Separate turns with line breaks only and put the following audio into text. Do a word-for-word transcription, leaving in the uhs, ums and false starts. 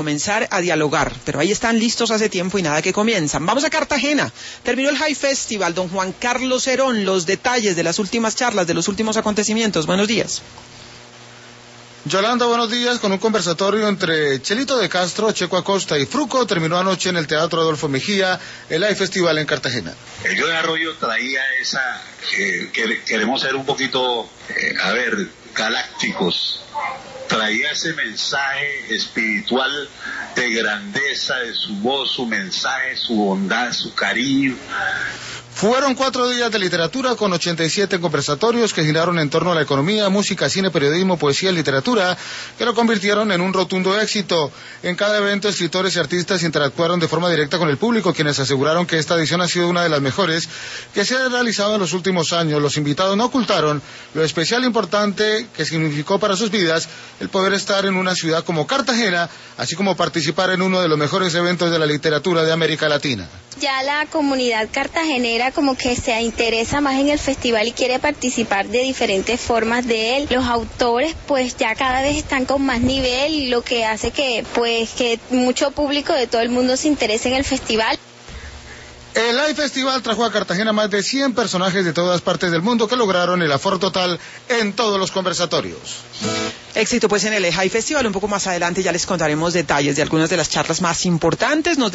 comenzar a dialogar, pero ahí están listos hace tiempo y nada que comienzan. Vamos a Cartagena. Terminó el High Festival. Don Juan Carlos Herón, los detalles de las últimas charlas, de los últimos acontecimientos. Buenos días.
Yolanda, buenos días. Con un conversatorio entre Chelito de Castro, Checo Acosta y Fruco, terminó anoche en el Teatro Adolfo Mejía el High Festival en Cartagena.
El Yo de Arroyo traía esa, eh, que queremos ser un poquito, eh, a ver, galácticos. Traía ese mensaje espiritual de grandeza de su voz, su mensaje, su bondad, su cariño.
Fueron cuatro días de literatura con ochenta y siete conversatorios que giraron en torno a la economía, música, cine, periodismo, poesía y literatura, que lo convirtieron en un rotundo éxito. En cada evento, escritores y artistas interactuaron de forma directa con el público, quienes aseguraron que esta edición ha sido una de las mejores que se ha realizado en los últimos años. Los invitados no ocultaron lo especial e importante que significó para sus vidas el poder estar en una ciudad como Cartagena, así como participar en uno de los mejores eventos de la literatura de América Latina.
Ya la comunidad cartagenera como que se interesa más en el festival y quiere participar de diferentes formas de él. Los autores pues ya cada vez están con más nivel, lo que hace que pues que mucho público de todo el mundo se interese en el festival.
El High Festival trajo a Cartagena más de cien personajes de todas partes del mundo que lograron el aforo total en todos los conversatorios.
Éxito pues en el High Festival. Un poco más adelante ya les contaremos detalles de algunas de las charlas más importantes. Nos